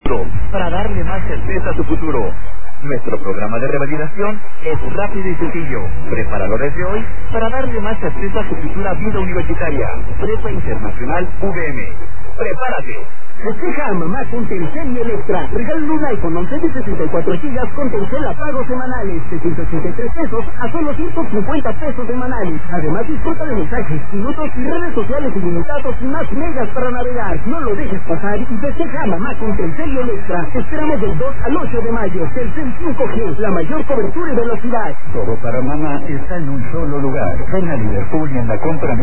para darle más certeza a su futuro. Nuestro programa de revalidación es rápido y sencillo. Prepáralo desde hoy para darle más certeza a su futura vida universitaria. Prepa Internacional VM. ¡Prepárate! Festeja a mamá con Telcel y Electra. Regálale un iPhone 11 de 64 GB con Telcel a pagos semanales de 183 pesos a solo 150 pesos semanales. Además, disfruta de mensajes, minutos y redes sociales ilimitados y más megas para navegar. No lo dejes pasar y festeja a mamá con Telcel y Electra. Te esperamos del 2 al 8 de mayo. Telcel 5G, la mayor cobertura y velocidad. Todo para mamá está en un solo lugar. Ven a Liverpool y en la compra